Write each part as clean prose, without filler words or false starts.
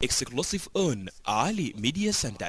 exclusive on Ali Media Center.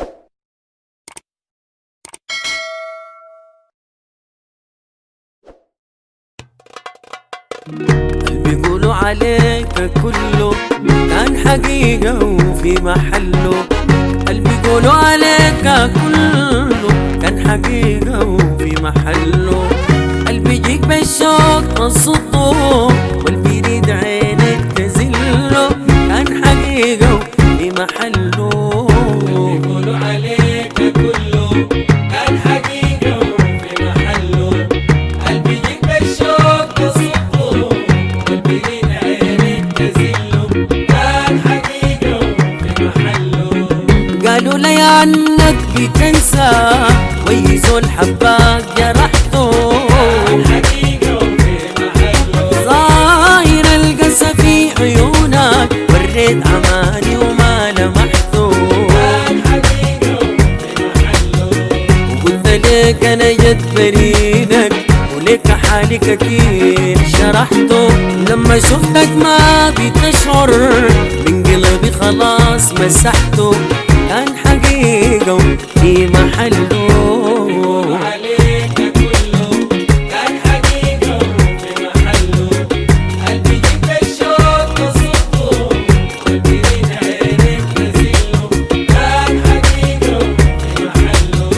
بيقولوا عليك كله كان حقيقة وفي محله. بيقولوا عليك كله كان حقيقة وفي محله. بيجيك بالشوق تصده والبيريد عينك تزله. كان حقيقة وفي محله. بيقولوا عليك كله كان حقيقة وفي محله. بيجيك بالشوق تصده والبيريد عينك تزله. كان حقيقة وفي محله. قالوا لي عنك بتنسى ويزول حباك جرحته. حقيقة وفي محله. ظاهر القسى في عيونك وريت عماني وما لمحته. كان حقيقة وفي محله. وقلت لك انا جد بريدك ولك حالك اكيد شرحته. لما شفتك ما بتشعر من قلبي خلاص مسحته. كان حقيقة وفي محله. عليك كله كان حقيقة وفي محله. بيجيك بالشوق تصده والبيريد عينك تزله. كان حقيقة وفي محله.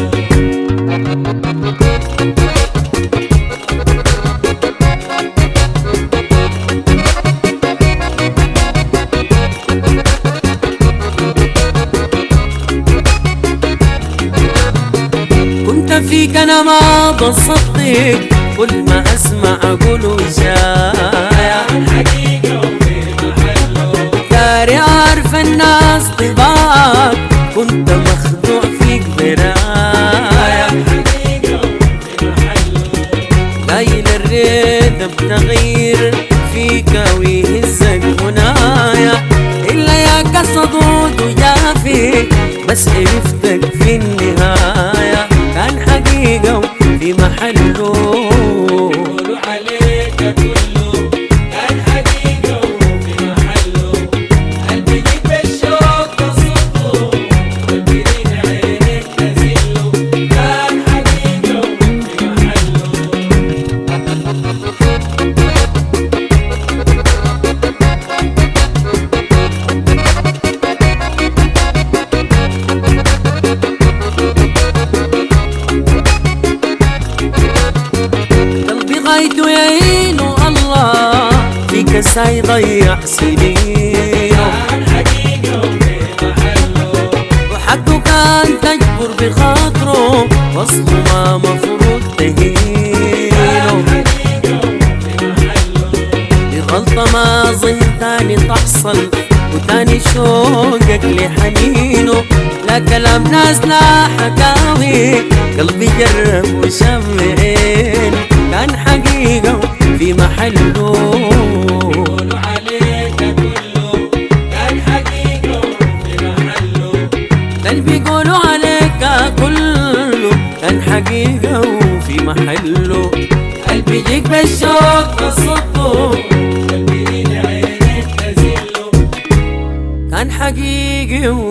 كنت فيك انا ما بصدق كل ما اسمع اقول وشايا. حقيقة وفي محله. داري عارف الناس طباعك كنت مخدوع فيك برايا. حقيقة وفي محله. قايل الريد بتغيير فيك ويهزك هنايا. إلا يا كصدود وجافي بس عرفتك في النهاية. كان حقيقة وفي محله. بيقولوا عليك كله كان حقيقة وفي محله. بيجيك بالشوق تصده والبيريد عينك تزله. كان حقيقة وفي محله. قلبي غايته يعينه الله في كسا يضيع سنينه. كان حقيقة وفي محله. وحقه كان تجبر بخاطره وصله ما مفروض تهينه. حقيقة وفي محله. بغلطة ما ظن تاني تحصل وتاني شوقك لحنينه. لا كلام ناس لا حكاوي قلبي جرب وشاف عينه. كان حقيقة في محله. بيقولوا عليك كله كان حقيقة وفي محله. اللي بيقولوا عليك كله كان حقيقة وفي محله. قلبي يجيك بالشوق تصده والبيريد عينك تزله. كان حقيقي